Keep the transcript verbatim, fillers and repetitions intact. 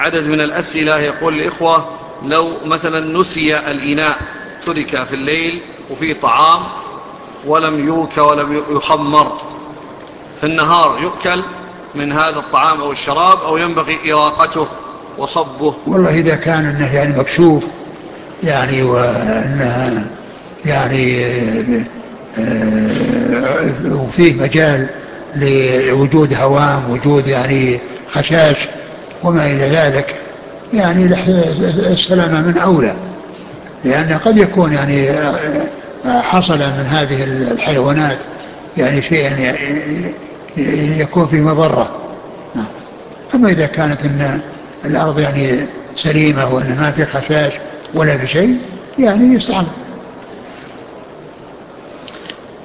عدد من الأسئلة. يقول الإخوة: لو مثلا نسي الإناء، ترك في الليل وفيه طعام ولم يوك ولم يخمر، في النهار يؤكل من هذا الطعام أو الشراب، أو ينبغي إراقته وصبه؟ والله إذا كان أنه يعني مكشوف يعني وأنه يعني آه، وفيه مجال لوجود هوام، وجود يعني خشاش وما إلى ذلك، يعني السلامة من أولى، لأن قد يكون يعني حصل من هذه الحيوانات يعني شيء يكون فيه مضرة. أما إذا كانت إن الأرض يعني سليمة وأن ما في خشاش ولا في شيء، يعني يستعمل.